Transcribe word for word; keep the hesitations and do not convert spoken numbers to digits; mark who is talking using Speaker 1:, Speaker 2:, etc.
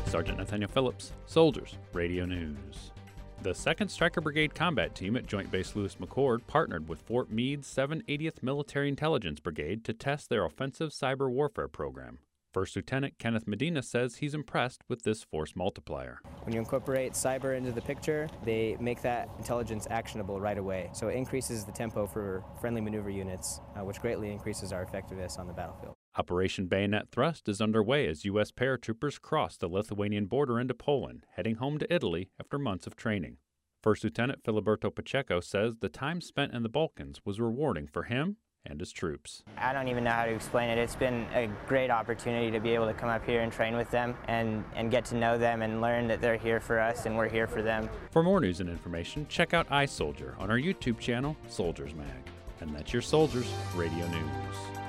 Speaker 1: Sergeant Nathaniel Phillips, Soldiers Radio News. The second Stryker Brigade Combat Team at Joint Base Lewis-McChord partnered with Fort Meade's seven eightieth Military Intelligence Brigade to test their offensive cyber warfare program. First Lieutenant Kenneth Medina says he's impressed with this force multiplier.
Speaker 2: When you incorporate cyber into the picture, they make that intelligence actionable right away. So it increases the tempo for friendly maneuver units, uh, which greatly increases our effectiveness on the battlefield.
Speaker 1: Operation Bayonet Thrust is underway as U S paratroopers cross the Lithuanian border into Poland, heading home to Italy after months of training. First Lieutenant Filiberto Pacheco says the time spent in the Balkans was rewarding for him and his troops.
Speaker 3: I don't even know how to explain it. It's been a great opportunity to be able to come up here and train with them and, and get to know them and learn that they're here for us and we're here for them.
Speaker 1: For more news and information, check out iSoldier on our YouTube channel, Soldiers Mag. And that's your Soldiers Radio News.